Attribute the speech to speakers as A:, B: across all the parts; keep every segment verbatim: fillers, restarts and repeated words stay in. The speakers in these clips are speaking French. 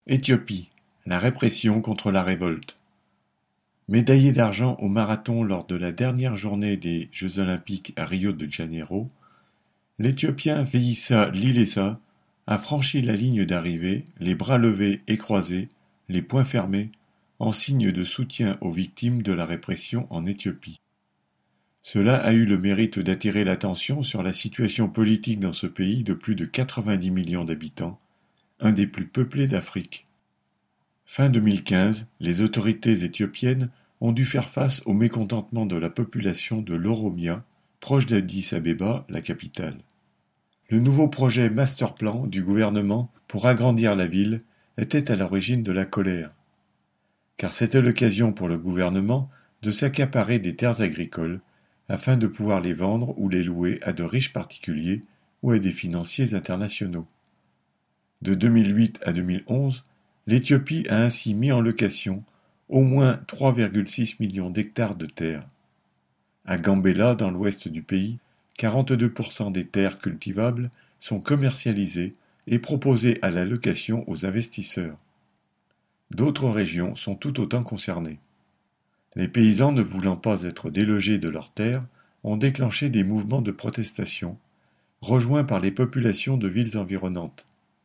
A: Éthiopie: la répression contre la révolte. Médaillé d'argent au marathon lors de la dernière journée des Jeux olympiques à Rio de Janeiro, l'Éthiopien Feyisa Lilesa a franchi la ligne d'arrivée, les bras levés et croisés, les poings fermés, en signe de soutien aux victimes de la répression en Éthiopie. Cela a eu le mérite d'attirer l'attention sur la situation politique dans ce pays de plus de quatre-vingt-dix millions d'habitants, un des plus peuplés d'Afrique. Fin deux mille quinze, les autorités éthiopiennes ont dû faire face au mécontentement de la population de l'Oromia, proche d'Addis Abeba, la capitale. Le nouveau projet master-plan du gouvernement pour agrandir la ville était à l'origine de la colère, car c'était l'occasion pour le gouvernement de s'accaparer des terres agricoles afin de pouvoir les vendre ou les louer à de riches particuliers ou à des financiers internationaux. De deux mille huit à deux mille onze, l'Éthiopie a ainsi mis en location au moins trois virgule six millions d'hectares de terres. À Gambela, dans l'ouest du pays, quarante-deux pour cent des terres cultivables sont commercialisées et proposées à la location aux investisseurs. D'autres régions sont tout autant concernées. Les paysans, ne voulant pas être délogés de leurs terres, ont déclenché des mouvements de protestation, rejoints par les populations de villes environnantes.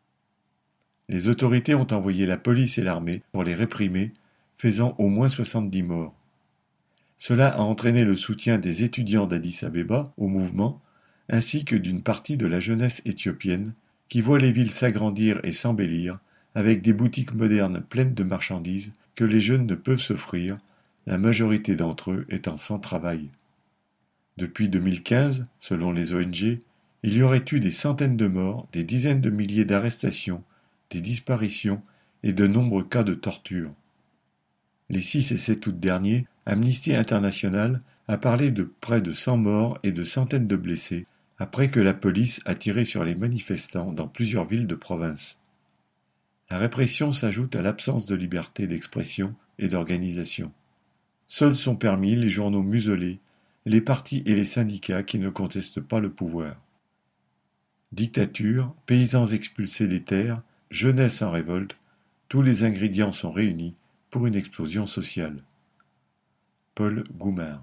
A: Les autorités ont envoyé la police et l'armée pour les réprimer, faisant au moins soixante-dix morts. Cela a entraîné le soutien des étudiants d'Addis Abeba au mouvement, ainsi que d'une partie de la jeunesse éthiopienne, qui voit les villes s'agrandir et s'embellir, avec des boutiques modernes pleines de marchandises que les jeunes ne peuvent s'offrir, la majorité d'entre eux étant sans travail. Depuis deux mille quinze, selon les O N G, il y aurait eu des centaines de morts, des dizaines de milliers d'arrestations, des disparitions et de nombreux cas de torture. Les six et sept août dernier, Amnesty International a parlé de près de cent morts et de centaines de blessés après que la police a tiré sur les manifestants dans plusieurs villes de province. La répression s'ajoute à l'absence de liberté d'expression et d'organisation. Seuls sont permis les journaux muselés, les partis et les syndicats qui ne contestent pas le pouvoir. Dictature, paysans expulsés des terres, jeunesse en révolte, tous les ingrédients sont réunis pour une explosion sociale. Paul Goumard.